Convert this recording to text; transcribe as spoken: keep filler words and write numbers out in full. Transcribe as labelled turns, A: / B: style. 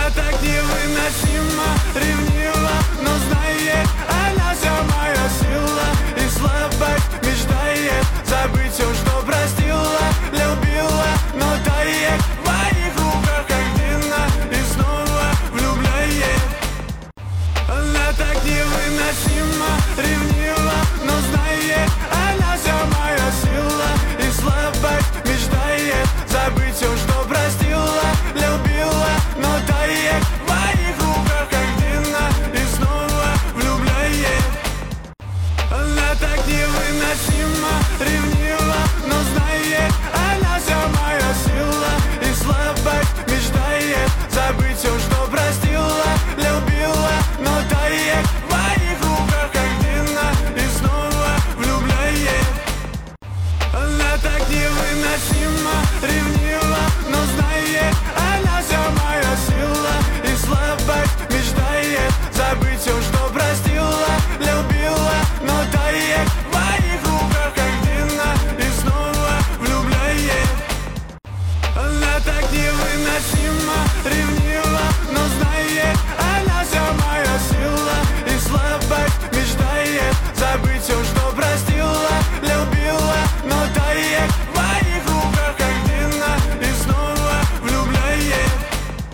A: Она так невыносима, ревнива, но знает, она вся моя сила. И слабость мечтает забыть все, что простила. Любила, но тает в моих руках, как длинно, и снова влюбляет. Она так невыносима, ревнива, но знает, она вся моя сила. И слабость мечтает забыть все, что простила. Любила, но тает в моих руках, как длинно, и снова влюбляет. Она так невыносима, ревнива, но знает, она вся моя сила. И слабость мечтает забыть все, что